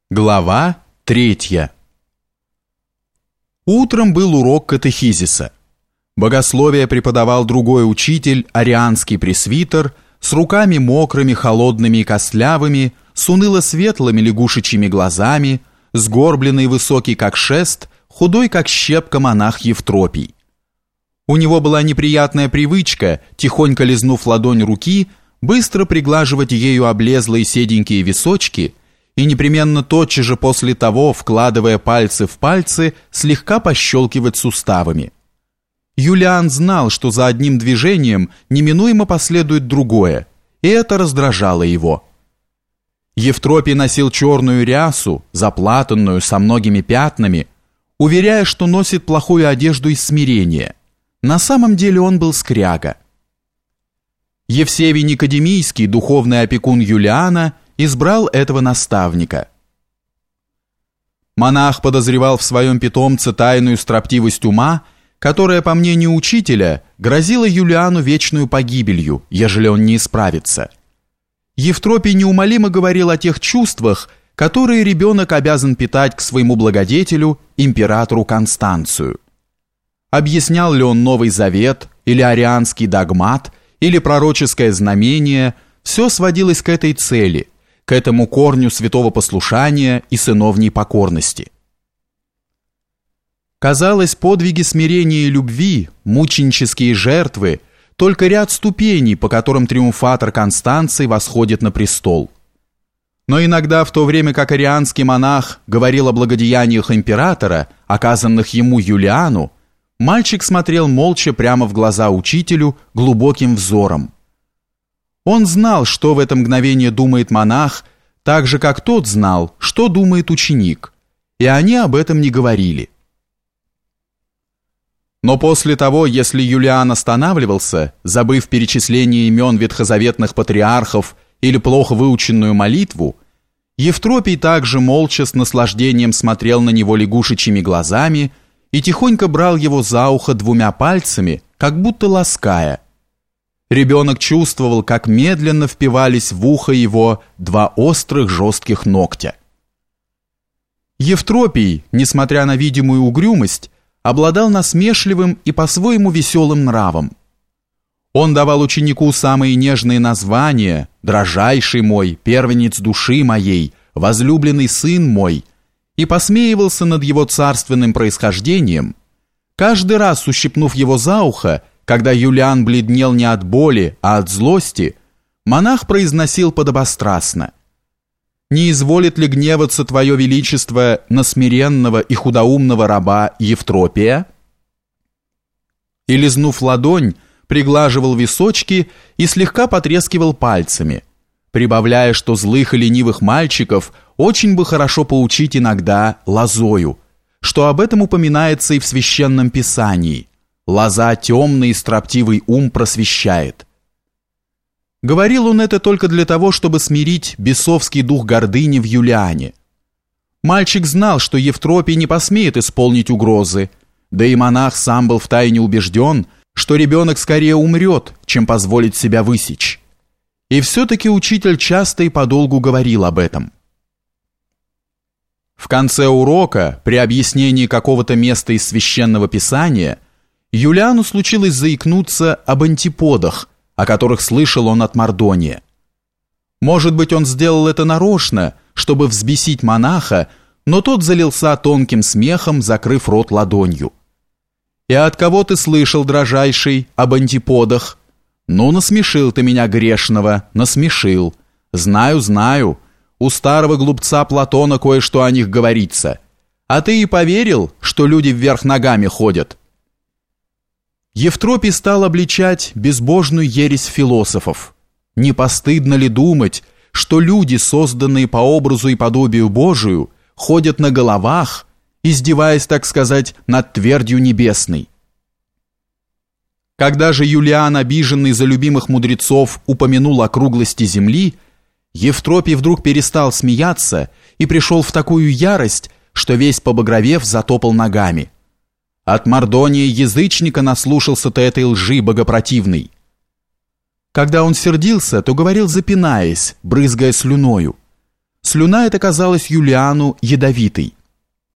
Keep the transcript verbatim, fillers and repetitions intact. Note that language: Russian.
Глава третья. Утром был урок катехизиса. Богословие преподавал другой учитель, арианский пресвитер, с руками мокрыми, холодными и костлявыми, с уныло-светлыми лягушечьими глазами, сгорбленный высокий как шест, худой как щепка монах Евтропий. У него была неприятная привычка, тихонько лизнув ладонь руки, быстро приглаживать ею облезлые седенькие височки и непременно тотчас же после того, вкладывая пальцы в пальцы, слегка пощелкивать суставами. Юлиан знал, что за одним движением неминуемо последует другое, и это раздражало его. Евтропий носил черную рясу, заплатанную со многими пятнами, уверяя, что носит плохую одежду из смирения. На самом деле он был скряга. Евсевий Никодемийский, духовный опекун Юлиана, избрал этого наставника. Монах подозревал в своем питомце тайную строптивость ума, которая, по мнению учителя, грозила Юлиану вечную погибелью, ежели он не исправится. Евтропий неумолимо говорил о тех чувствах, которые ребенок обязан питать к своему благодетелю, императору Констанцию. Объяснял ли он Новый Завет, или арианский догмат, или пророческое знамение, все сводилось к этой цели, к этому корню святого послушания и сыновней покорности. Казалось, подвиги смирения и любви, мученические жертвы, только ряд ступеней, по которым триумфатор Констанций восходит на престол. Но иногда, в то время как арианский монах говорил о благодеяниях императора, оказанных ему Юлиану, мальчик смотрел молча прямо в глаза учителю глубоким взором. Он знал, что в это мгновение думает монах, так же, как тот знал, что думает ученик, и они об этом не говорили. Но после того, если Юлиан останавливался, забыв перечисление имен ветхозаветных патриархов или плохо выученную молитву, Евтропий также молча с наслаждением смотрел на него лягушечьими глазами и тихонько брал его за ухо двумя пальцами, как будто лаская. Ребенок чувствовал, как медленно впивались в ухо его два острых жестких ногтя. Евтропий, несмотря на видимую угрюмость, обладал насмешливым и по-своему веселым нравом. Он давал ученику самые нежные названия: «Дрожайший мой, первенец души моей, возлюбленный сын мой», и посмеивался над его царственным происхождением, каждый раз ущипнув его за ухо. Когда Юлиан бледнел не от боли, а от злости, монах произносил подобострастно: «Не изволит ли гневаться Твое Величество на смиренного и худоумного раба Евтропия?» И, лизнув ладонь, приглаживал височки и слегка потрескивал пальцами, прибавляя, что злых и ленивых мальчиков очень бы хорошо поучить иногда лозою, что об этом упоминается и в Священном Писании. Лоза темный и строптивый ум просвещает. Говорил он это только для того, чтобы смирить бесовский дух гордыни в Юлиане. Мальчик знал, что Евтропий не посмеет исполнить угрозы, да и монах сам был втайне убежден, что ребенок скорее умрет, чем позволит себя высечь. И все-таки учитель часто и подолгу говорил об этом. В конце урока, при объяснении какого-то места из Священного Писания, Юлиану случилось заикнуться об антиподах, о которых слышал он от Мардония. Может быть, он сделал это нарочно, чтобы взбесить монаха, но тот залился тонким смехом, закрыв рот ладонью. «И от кого ты слышал, дрожайший, об антиподах? Ну, насмешил ты меня грешного, насмешил. Знаю, знаю, у старого глупца Платона кое-что о них говорится. А ты и поверил, что люди вверх ногами ходят?» Евтропий стал обличать безбожную ересь философов. Не постыдно ли думать, что люди, созданные по образу и подобию Божию, ходят на головах, издеваясь, так сказать, над твердью небесной? Когда же Юлиан, обиженный за любимых мудрецов, упомянул о круглости земли, Евтропий вдруг перестал смеяться и пришел в такую ярость, что весь побагровев затопал ногами. От Мардония язычника наслушался-то этой лжи богопротивной. Когда он сердился, то говорил запинаясь, брызгая слюною: Слюна эта казалась Юлиану ядовитой.